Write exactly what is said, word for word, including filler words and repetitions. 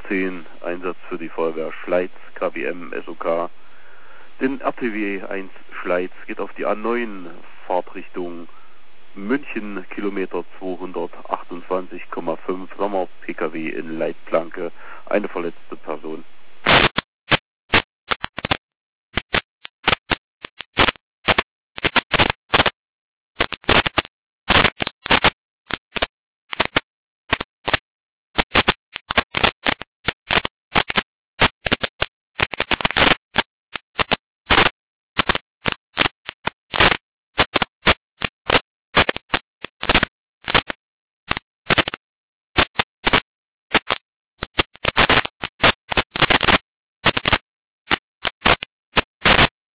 zehn, Einsatz für die Feuerwehr Schleiz, K B M, S O K. Den R T W eins Schleiz geht auf die A neun, Fahrtrichtung München, Kilometer zweihundertachtundzwanzig Komma fünf, Sommer P K W in Leitplanke, eine verletzte Person.